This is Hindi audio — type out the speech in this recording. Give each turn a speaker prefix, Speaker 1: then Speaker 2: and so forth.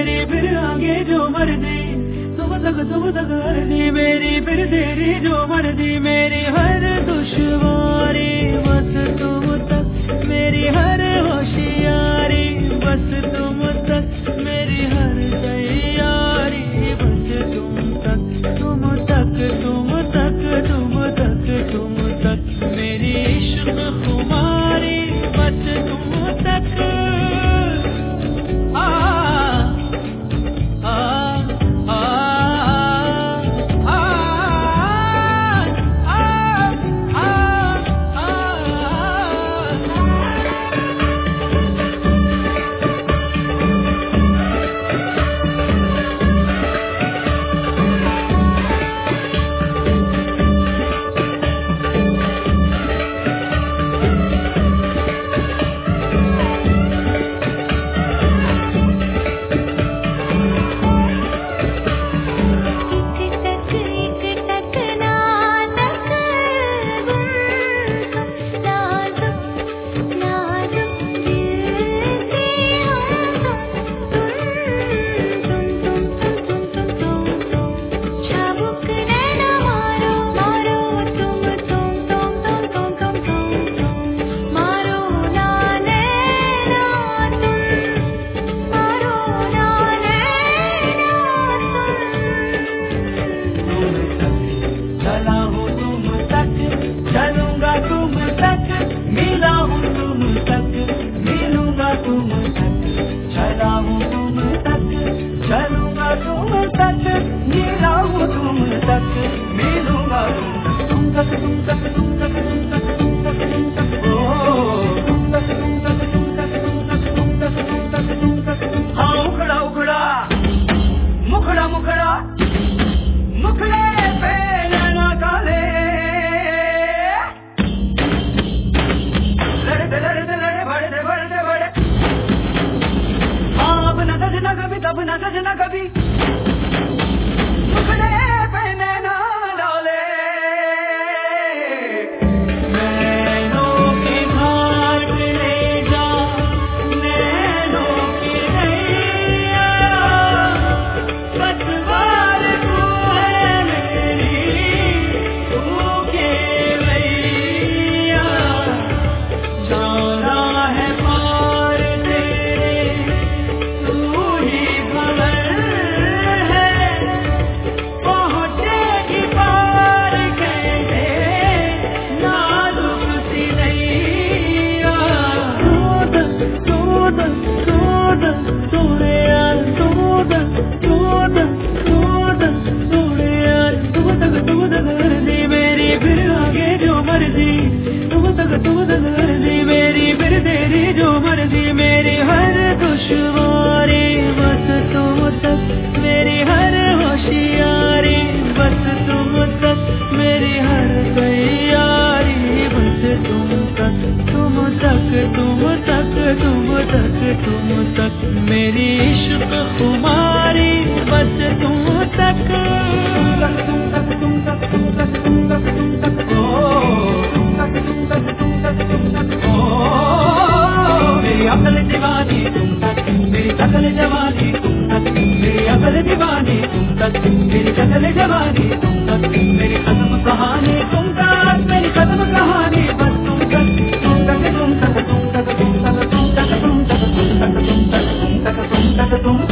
Speaker 1: मेरी फिर आगे जो मर्जी, तुम तक अर्जी मेरी, फिर तेरी जो मर्जी मेरी, हर दुश्वारी बस तुम तक मेरी, हर होशियारी बस तुम तक मेरी, हर तैयारी बस तुम तक, तुम तक तुम तक तुम तक तुम तक मेरी इश्क खुमारी बस तुम तक। तब न सजना कभी मुखड़े पे नैना डाले, नैनों की घाट ले जा, नैनों की नैया, पतवार तू है मेरी, तू के भैया, जाना है पार तेरे, तू ही मेरी, फिर तेरी जो मर्जी मेरी, हर दुश्वारी बस तुम तक मेरी, हर होशियारी बस तुम तक मेरी, हर तैयारी बस तुम तक, तुम तक तुम तक तुम तक तुम तक मेरी इश्क खुमारी बस तुम तक, तुम तक तुम तक तुम तक तुम तक तुम तक मेरी अकल दीवानी तुम तक, मेरी अकल जवानी तुम तक, मेरी अकल दीवानी तुम तक, मेरी अकल जवानी तुम तक, मेरी खत्म कहानी तुम तक, मेरी खत्म कहानी बस तुम तक, तुम तक तुम तक तुम तक तुम तक तुम तक तुम तक तुम तक तुम तक तुम तक तुम तक तुम